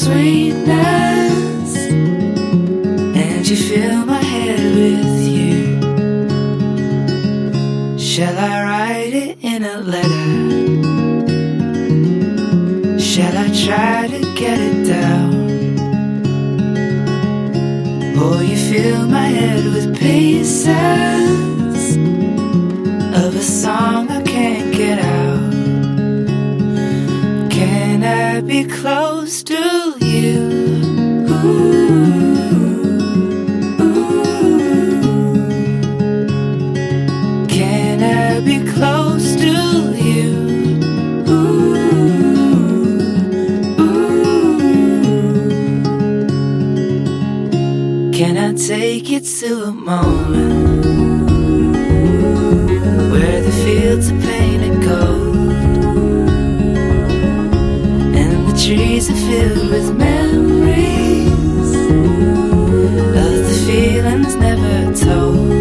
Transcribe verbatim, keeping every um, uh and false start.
sweetness, and you fill my head with you. Shall I write it in a letter? Shall I try to get it down? Or you fill my head with pieces of a song I can't get out? Can I be close to you? Ooh, ooh. Can I be close to you? Ooh, ooh. Can I take you to a moment where the fields are painted gold and the trees are filled with memories of the feelings never told?